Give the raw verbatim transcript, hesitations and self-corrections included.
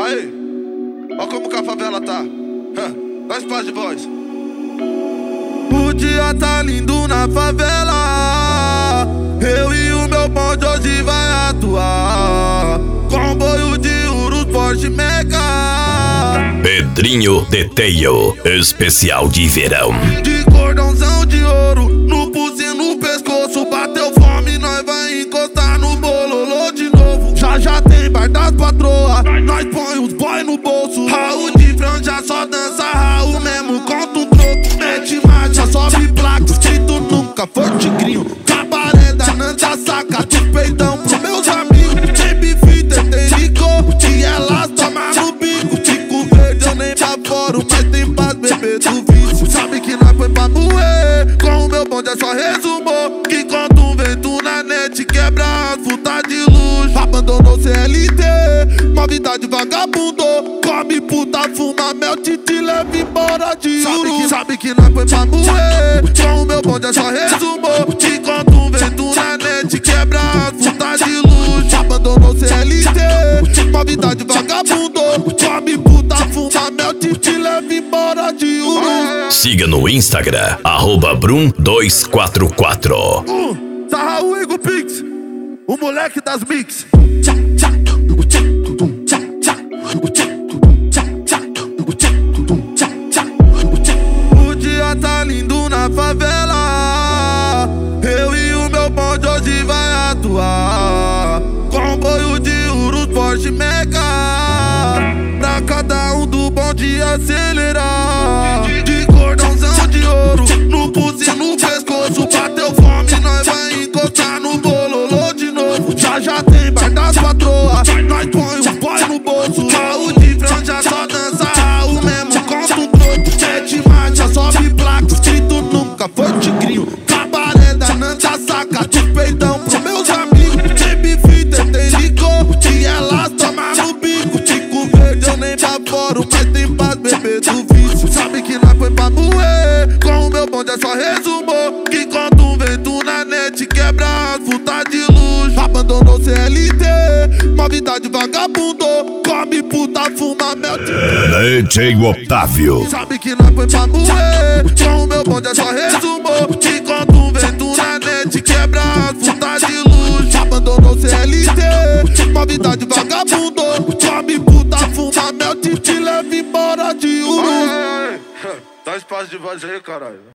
Aí, ó como que a favela tá. Dá paz de voz. O dia tá lindo na favela. Eu e o meu bonde hoje vai atuar. Comboio de Urus, Porsche Mega. Pedrinho de Teio, especial de verão. De cordãozão de ouro, no pulso e no pescoço. Bateu fome, nós vai encostar no bololô de novo. Já já tem bar das patroas, nós põe os boy no bolso. Raul de franja só dança, Raul mesmo conta um troco. Mete marcha, sobe placa, escrito nunca foi tigrinho. Cabaré da Nanda saca, de peitão pros meus amigos. Tem bife, tem licor, e elas tomam no bico. Tico verde eu nem aporo, mas tem paz beber do vício. Sabe que nós foi pra moer, com o meu bonde é só resumou. Que conta um vento na net, quebra as putas de luxo. Abandonou C L T, novidade vagabundo. Come puta, fuma mel, te te leva embora de Uru. Sabe que nós foi pra moer, com o meu bonde é só resumou. Que conta um vento na net, quebra as putas de luxo. Abandonou C L T, novidade vagabundo. Come puta, fuma mel, te te leva embora de Uru. Siga no Instagram, arroba Brum dois quatro quatro. Uh, Sarraú Ego Pix, o moleque das mix. O dia tá lindo na favela. Eu e o meu bonde hoje vai atuar. Comboio de Urus, Porsche Mega. Pra cada um do bonde acelerar. De cordãozão de ouro, no pulso e no pescoço. Bateu fome, nós vai encostar no bololô de novo. Já já tem bar das patroas, nós põe os boy no bolso. Raul de franja só dança, Raul mesmo conta um troco. Mete marcha, sobe placa, escrito nunca foi tigrinho. Cabaré da Nanda saca, de peitão pros meus amigos. Tem bife, tem licor, e elas tomam no bico. Tico verde eu nem aporo, mas tem paz beber do vício. Sabe que nós foi pra moer, com o meu bonde é só resumou. Que conta um vento na net, quebra as putas de luxo. Abandonou C L T, novidade vagabundo. Come puta, fuma mel. D J Otávio. Sabe que nós foi pra moer, com o meu bonde é só resumou. Que conta um vento na net, quebra as putas de luxo. Abandonou C L T, novidade vagabundo. Come puta, fuma mel, te te leva embora de Uru. Dá espaço de voz aí, caralho.